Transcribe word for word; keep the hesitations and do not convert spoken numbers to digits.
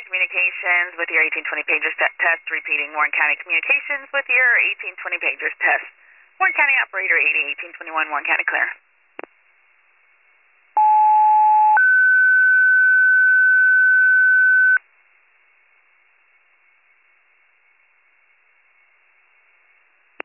Communications with your eighteen twenty pagers te- test, repeating Warren County Communications with your eighteen twenty pagers test. Warren County Operator eighty eighteen twenty-one, Warren County clear.